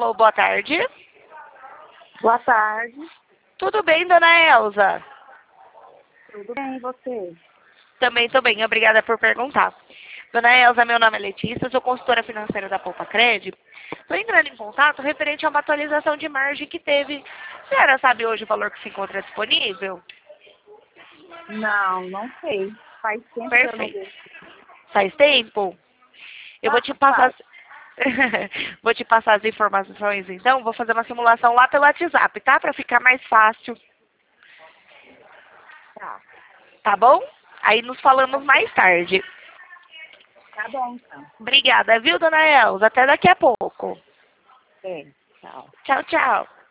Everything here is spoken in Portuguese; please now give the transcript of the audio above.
Alô, boa tarde. Boa tarde. Tudo bem, dona Elza? Tudo bem, e você? Também tô bem, obrigada por perguntar. Dona Elza, meu nome é Letícia, sou consultora financeira da Poupa Cred. Estou entrando em contato referente a uma atualização de margem que teve. A senhora sabe hoje o valor que se encontra disponível? Não sei. Faz tempo que eu não Perfeito. vejo. Faz tempo? Eu vou te passar... vou te passar as informações, então. Vou fazer uma simulação lá pelo WhatsApp, tá? Para ficar mais fácil. Tá. Tá bom? Aí nos falamos mais tarde. Tá bom, então. Obrigada, viu, dona Elza? Até daqui a pouco. É, tchau. Tchau, tchau.